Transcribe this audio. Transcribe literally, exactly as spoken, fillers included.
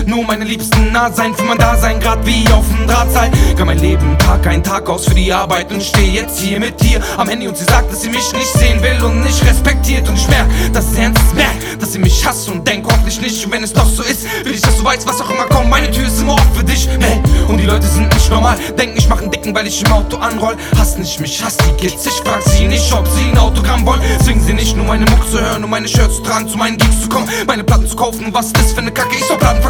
nur meine Liebsten nah sein, für mein Dasein, grad wie auf dem Drahtseil. Kann mein Leben Tag ein Tag aus für die Arbeit und steh jetzt hier mit dir am Handy und sie sagt, dass sie mich nicht sehen will und nicht respektiert. Und ich merk, dass es ernst ist, merk, dass sie mich hasst und denk hoffentlich nicht. Und wenn es doch so ist, will ich, dass du weißt, was auch immer kommt. Meine Tür ist immer offen für dich, hey. Und die Leute sind nicht normal, denken, ich mach einen Dicken, weil ich im Auto anroll. Hass nicht mich, hass die Kids, ich frag sie nicht, ob sie ein Autogramm wollen. Zwingen sie nicht, nur meine Mucke zu hören, um meine Shirts zu tragen, zu meinen Gigs zu kommen, meine Platten zu kaufen. Was ist das für eine Kacke, ich soll Platten verkaufen.